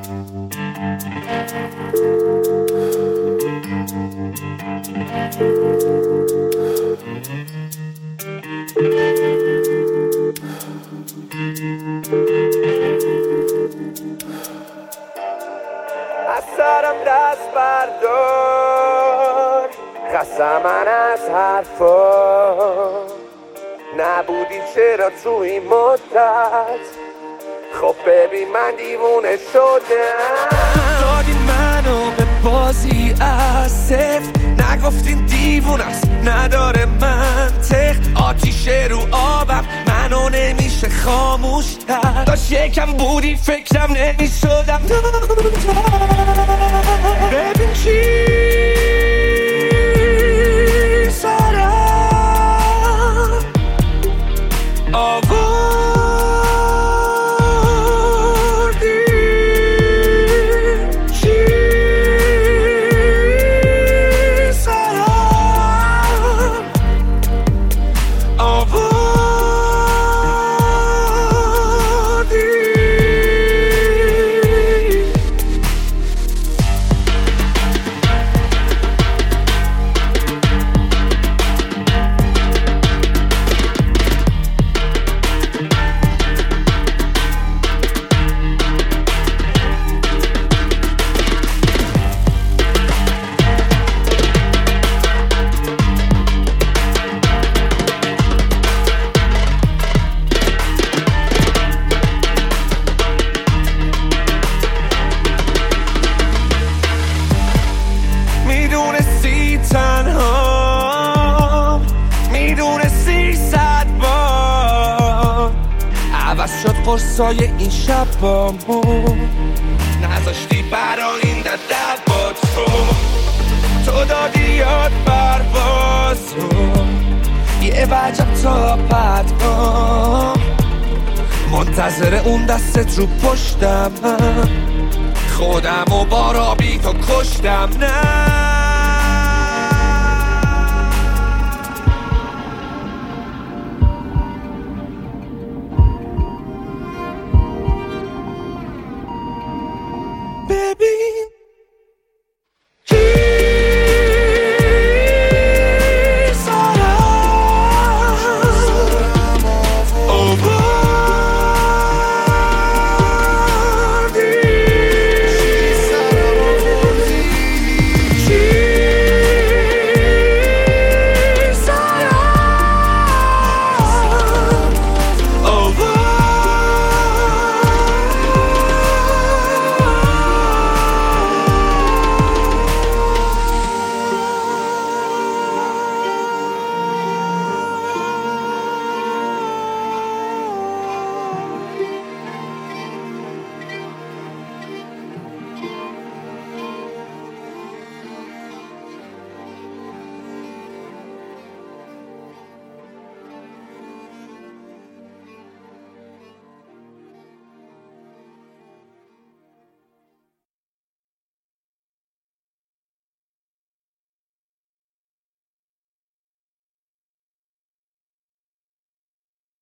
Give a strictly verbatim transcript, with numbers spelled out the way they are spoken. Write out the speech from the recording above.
از سرم دست بردار، خستم من از حرفا. نبودی چرا تو این مدت؟ خب ببین من دیوونه شدم. دادی منو به بازی از صفر، نگفتین دیوونه است نداره منطق. آتیش رو آبم منو نمیشه خاموش کرد. داشت یکم بودی فکرم نمیشدم. ببین چی سرم آوردی، چی سرم آوردی. میدونستی تنها، میدونستی صد بار عوض شد قرصای این شبامون. نذاشتی برای این دد با تو، تو دادی یاد پروازو. یه وجب تا پدگام منتظر اون دستت رو پشتم. خودم و بارا بی تو کشتم. نه